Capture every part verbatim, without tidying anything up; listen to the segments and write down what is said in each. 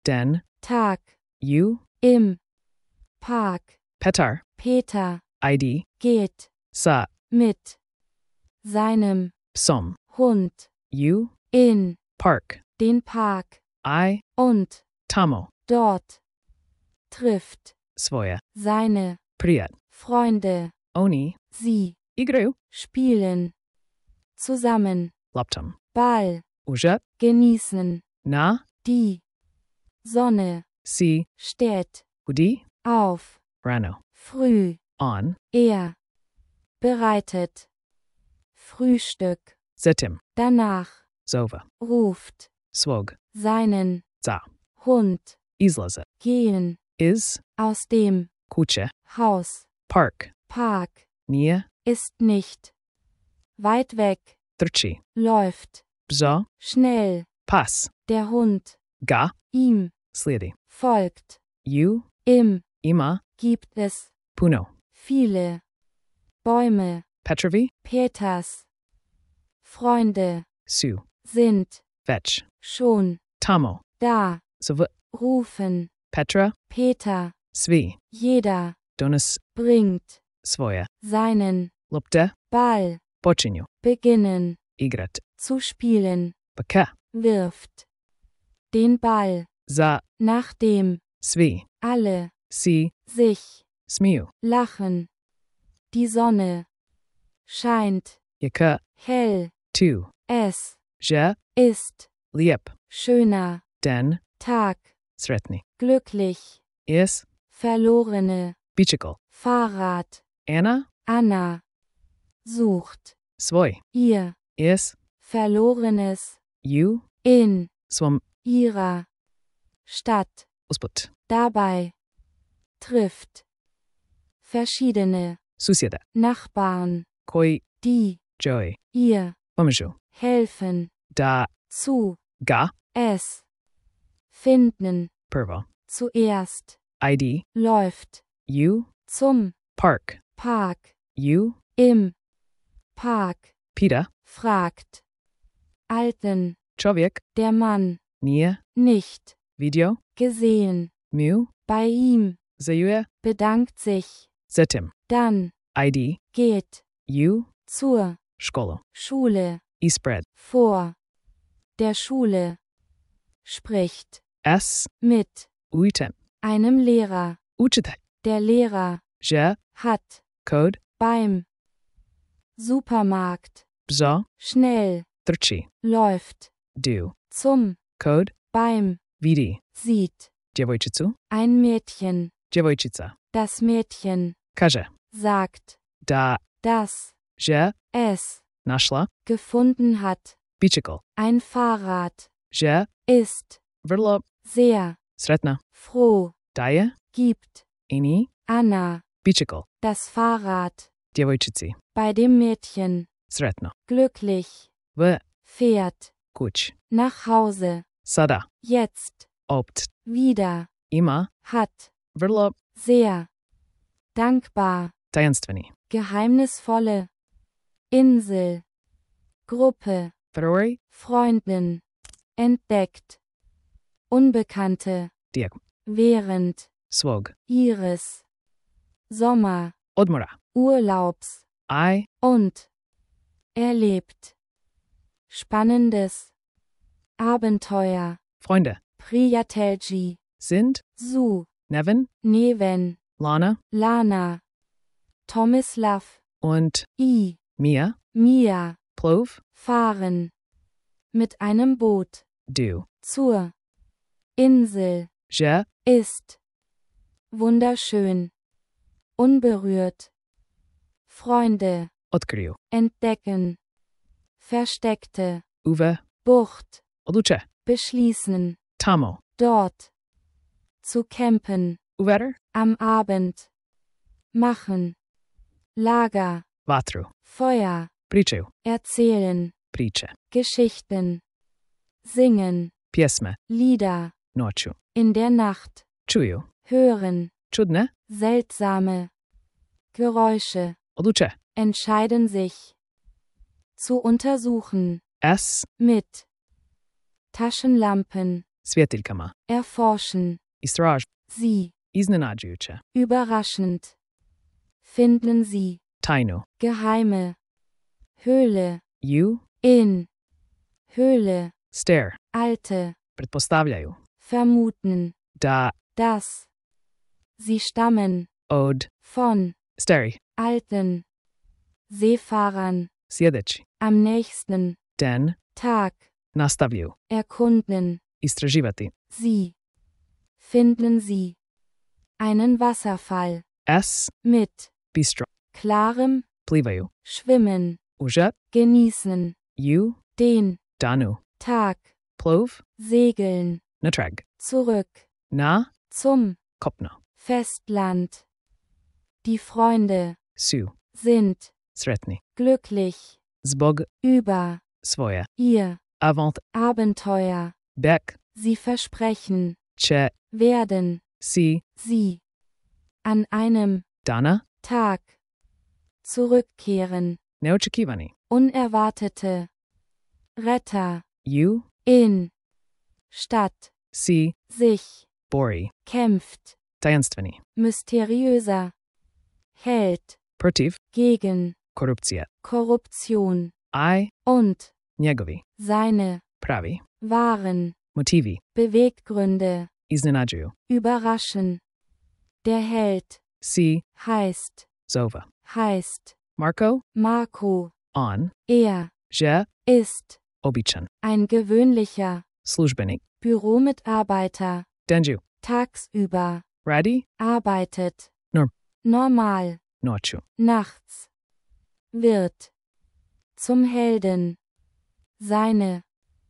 Den. Tag, U. im Park, Petar. Peter, Id. geht, Sa. mit seinem Psom. Hund U. in Park. den Park I. und Tamo. dort trifft Svoje. seine Priet. Freunde. Oni. Sie Igru. spielen zusammen Laptam. Ball, Ujet. genießen Na. die Sonne, Si. steht Udi. auf, Rano. früh, On. er bereitet Frühstück, Zetim. danach Zova. ruft Swog. seinen Za. Hund Islaze. gehen Is. aus dem Kuche. Haus. Park. Park Nia. ist nicht weit weg, Trchi. läuft Bza. schnell, Pas. der Hund Ga. ihm Sliedi. folgt. U. Im Ima. gibt es Puno. viele Bäume. Petrovi. Peters Freunde Su. sind Vetch. schon Tamo. da, Sov. rufen Petra. Peter. Svi. Jeder Donis. bringt Svoje. seinen Lupte. Ball, Pochinju. beginnen Igrat. zu spielen, Baka. wirft den Ball, Za. nachdem Svi. alle Si. sich Smiu. lachen. Die Sonne scheint Yaka. hell, Tu. es Je. ist Liep. schöner Den. Tag, Sretni. glücklich, Is. verlorene Bichikal. Fahrrad. Anna. Anna sucht Svoj. ihr Is. verlorenes U. in Swam. ihrer Stadt. Usput. Dabei trifft verschiedene Susjeda. Nachbarn, Koi. die Joy. ihr Pomaju. helfen, Da. zu Ga. es finden. Pervo. Zuerst Id. läuft U. zum Park. Park. U. Im Park Pita. fragt Alten, Człowiek. der Mann, Nie. nicht Video. gesehen. Mu. Bei ihm Zajuje. bedankt sich. Zetim. Dann Id. geht U. zur Szkolo. Schule Ispread. vor der Schule, spricht S. mit Uitem. einem Lehrer. Uczytaj. Der Lehrer Że. hat Code. beim Supermarkt Bzo. schnell Trci. läuft Du. zum Code. beim Vidi. sieht Dziewojczycu. ein Mädchen. Dziewojczyca. Das Mädchen Każe. sagt, Da. dass Że. es Naszła. gefunden hat. Bicycle. Ein Fahrrad Że. ist Vrlo. sehr Sretna. froh, Daje. gibt Ini. Anna Bicycle. das Fahrrad Dziewojczyci. bei dem Mädchen. Sretno. Glücklich W. fährt Kuć. nach Hause. Sada. Jetzt Opt. wieder Ima. hat Vrlo. sehr dankbar Tajenstweni. geheimnisvolle Insel Gruppe February. Freundin entdeckt Unbekannte Diak. während Swog. ihres Sommer Odmora. Urlaubs I. und erlebt spannendes Abenteuer. Freunde. Przyjacielji Sind. zu Nevin. Neven, Lana. Lana, Tomislav Und. i Mia. Mia Plov. fahren mit einem Boot Du. zur Insel. Że. Ist wunderschön, unberührt. Freunde Odkrył. entdecken versteckte Uwe. Bucht, Odlucze. beschließen Tamo. dort zu campen. Uwetter. Am Abend machen Lager, Vatru. Feuer, Pričaju. erzählen Priče. Geschichten, singen Pjesme. Lieder Noću. in der Nacht, Čuju. hören Čudne. seltsame Geräusche, Odluče. entscheiden sich zu untersuchen S. mit Taschenlampen світильками, erforschen, і страж, sie, ізненаджуюче, überraschend, finden sie, тайну, geheime, Höhle, ю, in, Höhle, стер, alte, предпоставляю, vermuten, да, dass, sie stammen, од, von, старі, alten, Seefahrern, слідчі, am nächsten, ден, Tag, наставлю, erkunden, і стражівати, sie, finden sie, einen Wasserfall, ес, mit, бістро, klarem, пливаю, schwimmen, уже, genießen, ю, den, дану, Tag, плов, segeln, натрег, zurück, на, zum, копно, Festland. Die Freunde, сю, sind, сретні, glücklich, због, über, своє, ihr, авант, Abenteuer, бек, sie versprechen, че, werden, сі, sie, an einem, дана, Tag, zurückkehren, неочікувані, unerwartete, Retter, ю, in, Stadt, сі, sich, борі, kämpft, таєнственні, mysteriöser, hält, против, gegen, корупція, Korruption, ай, und, негові, seine, праві, wahren, мотиві, Beweggründe, ізneнаджую, überraschen. Der Held, сі, heißt, зова, heißt, Марко, Marco, он, er, же, ist, обічен, ein gewöhnlicher, службеник, Büromitarbeiter, денджу, tagsüber, раді, arbeitet, Norm. normal, ночу, nachts, wird, zum Helden, seine,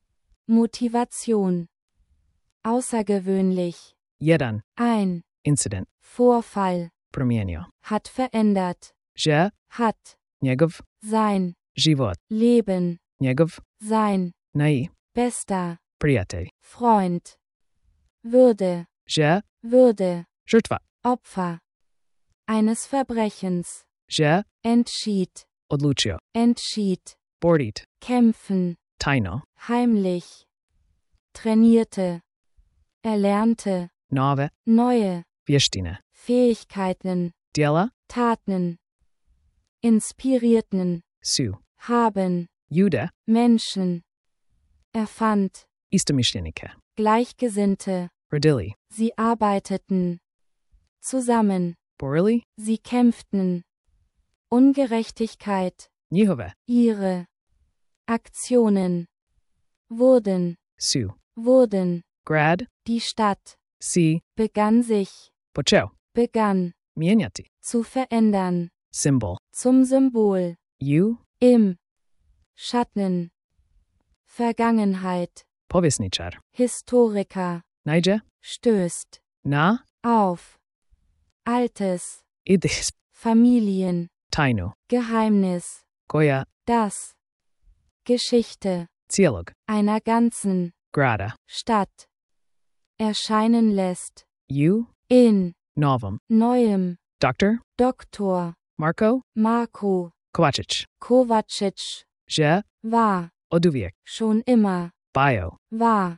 Motivation, außergewöhnlich, єден, ein, інцидент, Vorfall, проміння, hat verändert, же, hat, негов, sein, живот, Leben, негов, sein, наї, bester, приятель, Freund, Würde, же, Würde, жертва, Opfer, eines Verbrechens, же, entschied, одлучio, entschied, боріть, kämpfen, тайно, heimlich, trainierte, erlernte, нове, neue, вєштіне, Fähigkeiten, діла, taten, inspirierten, сю, haben, юде, Menschen, erfand, істомішленіке, Gleichgesinnte, родили, sie arbeiteten, zusammen, борили, sie kämpften, Ungerechtigkeit, нігове, ihre, Aktionen, wurden, сю, wurden, град, die Stadt, сі, begann sich, почав, begann, міняти, zu verändern, символ, zum Symbol, ю, im, Schatten, Vergangenheit, повісничар, Historiker, найдже, stößt, на, auf, Altes, ідис, Familien, тайну, Geheimnis, коя, das, Geschichte, цілог, einer ganzen, града, Stadt, erscheinen lässt, ю, in, новом, neuem, доктор, Doktor, Марко, Marco, Ковачич, Kovacic, же, war, одувік, schon immer, байо, war,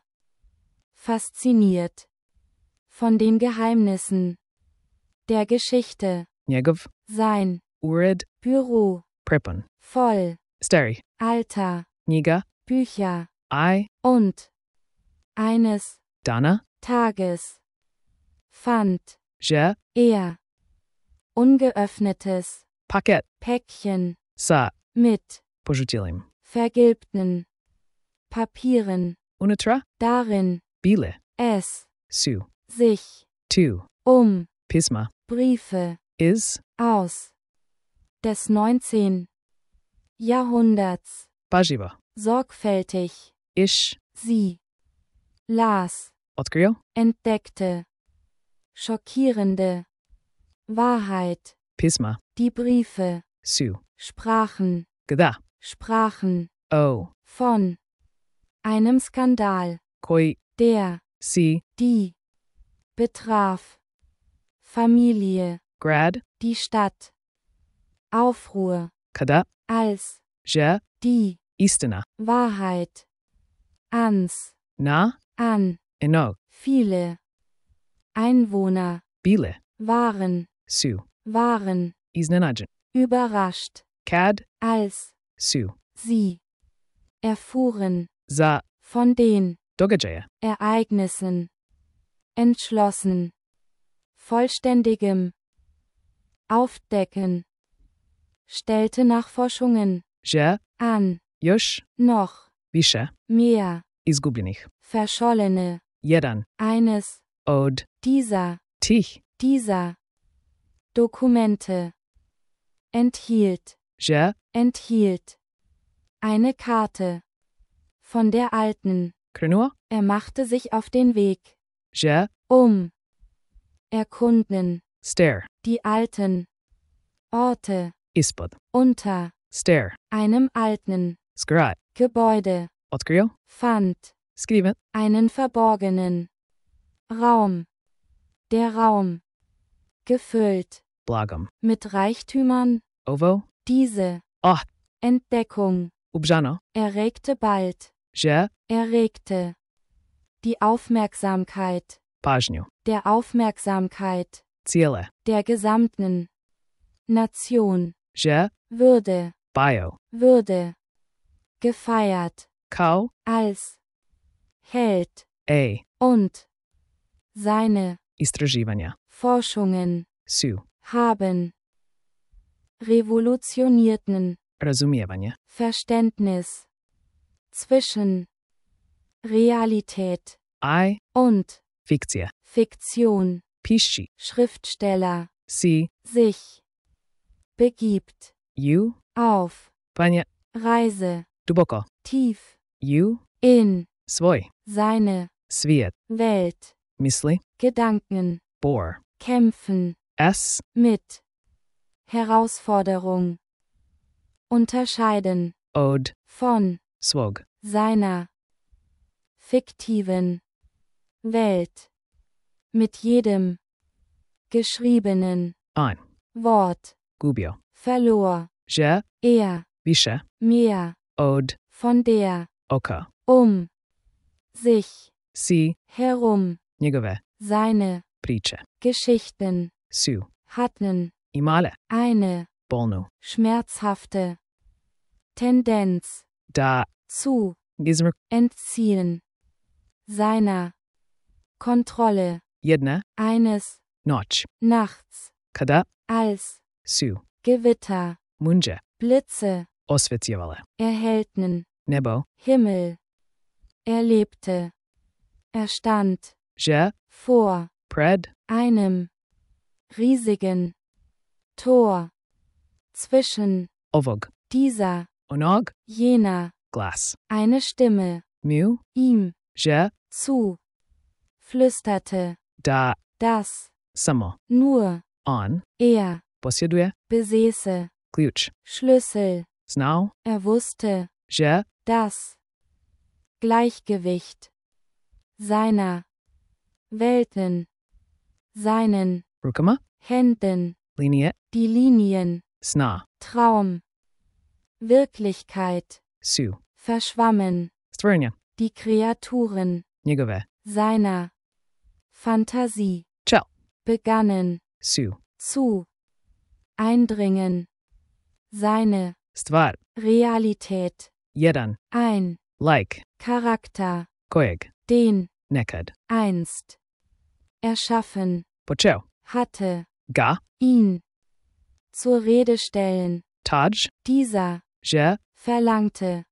fasziniert, von den Geheimnissen, der Geschichte, негов, sein, уред, Büro, препон, voll, старий, Alter, книга, Bücher, ай, und, eines, дана, Tages, fand, же, er, ungeöffnetes, пакет, Päckchen, са, mit, пожутілим, vergilbten, Papieren, унутра, darin, біле, es, сю, sich, тю, um, письма, Briefe, із, aus, des neunzehnten Jahrhunderts, паживо, sorgfältig, іш, sie, las, открил, entdeckte, schockierende, Wahrheit, письма, die Briefe, сю, sprachen, гда, sprachen, о, von, einem Skandal, кой, der, си, die, betraf, Familie, град, die Stadt, Aufruhr, када, als, же, die, істина, Wahrheit, ans, на, an, Enog. viele, Einwohner, Bile. waren, Su. waren, Iznenadjen. überrascht, Kad. als, Su. sie, erfuhren, Za. von den, Dogajeya. Ereignissen, entschlossen, vollständigem, aufdecken, stellte Nachforschungen, Je. an, Još. noch, Više. mehr, Izgubljenih. verschollene, Jedan. eines, Od. dieser, Tih. dieser, Dokumente, enthielt, Je. enthielt, eine Karte, von der alten, Krenua. er machte sich auf den Weg, Je. um, erkunden, Stare. die alten, Orte, Ispod. unter, Stare. einem alten, Skrat. Gebäude, Otkrio. fand, Skriven. einen verborgenen, Raum, der Raum, gefüllt, Blagom. mit Reichtümern, Ovo. diese, Ah. Entdeckung, Ubjano. erregte bald, Je. erregte, die Aufmerksamkeit, Pajnju. der Aufmerksamkeit, Ciele. der gesamten Nation, Je. würde, Bio. würde, gefeiert, Kao. als, Held, A. und, seine, Istraživanja. Forschungen, Su. haben, revolutionierten, Razumijevanje. Verständnis, zwischen, Realität, I. und, Fikcija. Fiktion, Piši. Schriftsteller, Si. sich, begibt, Ju. auf, Panje. Reise, Duboko. tief, Ju. in, Svoj. seine, Svijet. Welt, Misli. Gedanken, Bor. kämpfen, S. mit, Herausforderung, unterscheiden, Od. von, Svog. seiner, fiktiven, Welt, mit jedem, geschriebenen, Ein. Wort, Gubio. verlor, Je. er, Više. mehr, Od. von der, Oka. um, sich, Si. herum, Njegove. seine, Priče. Geschichten, Su. hatten, Imale. eine, Bolnu. schmerzhafte, Tendenz, Da. zu, Gizmer. entziehen, seiner, Kontrolle, Jedna. eines, Noć. nachts, Kada. als, Su. Gewitter, Munje. Blitze, Osvecjevale. erhellten, Nebo. Himmel, erlebte, erstand, Je. vor, Pred. einem, riesigen, Tor, zwischen, Ovog. dieser, Onog. jener, Glas. eine Stimme, Mu. ihm, Je. zu, flüsterte, Da. dass, Samo. nur, On. er, Posjeduje. besäße, Ključ. Schlüssel, Znao. er wusste, Je. das, Gleichgewicht, seiner, Welten, seinen, Rukama. Händen, Linie. die Linien, Sna. Traum, Wirklichkeit, Su. verschwammen, Stvorenja. die Kreaturen, Njegove. seiner, Fantasie, Čel. begannen, Su. zu, eindringen, seine, Stvar. Realität, Jedan. ein, Like. Charakter, Kojeg. den, Nekad. einst, erschaffen, Počeo. hatte, Ga. ihn, zur Rede stellen, Taj. dieser, Je. verlangte,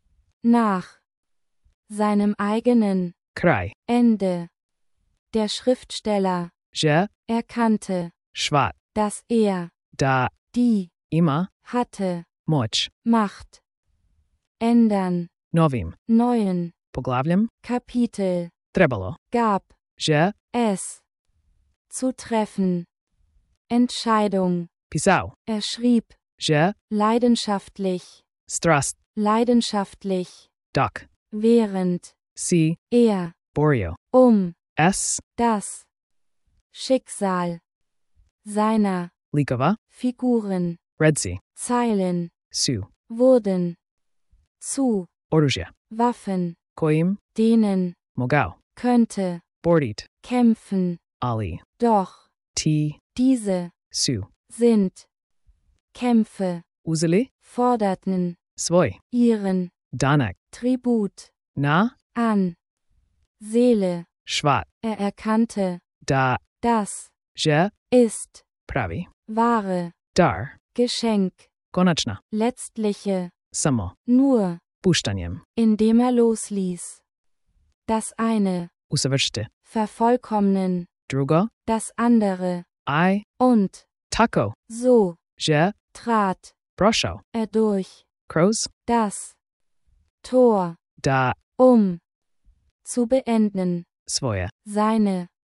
nach, seinem eigenen, Kraj. Ende, der Schriftsteller, Je. erkannte, Švat. dass er, Da. die, Ima. hatte, Moć. Macht, ändern, Novim. neuen, Poglavljem. Kapitel, Trebalo. gab, Je. es, zu treffen, Entscheidung, Pisao. er schrieb, Je. leidenschaftlich, Strast. leidenschaftlich, Duck. während, Si. er, Borio. um, S. das, Schicksal, seiner, Likova. Figuren, Red Sea. Zeilen, Su. wurden, zu, Oružje. Waffen, Kojim. denen, Mogao. könnte, Bordit. kämpfen, Ali. doch, T. diese, Su. sind, Kämpfe, Uzeli. forderten, Svoj. ihren, Danak. Tribut, Na. an, Seele, Shvat. er erkannte, Da. das, Je. ist, Pravi. Ware, Dar. Geschenk, Konachna. letztliche, Samo. nur, Puszczaniem. indem er losließ. Das eine, Usavrshty. vervollkommnen, Drugo. das andere, I. und, Tako. so, Je. trat, Brosho. er durch, Crows. das, Tor, Da. um, zu beenden, Svoje. seine,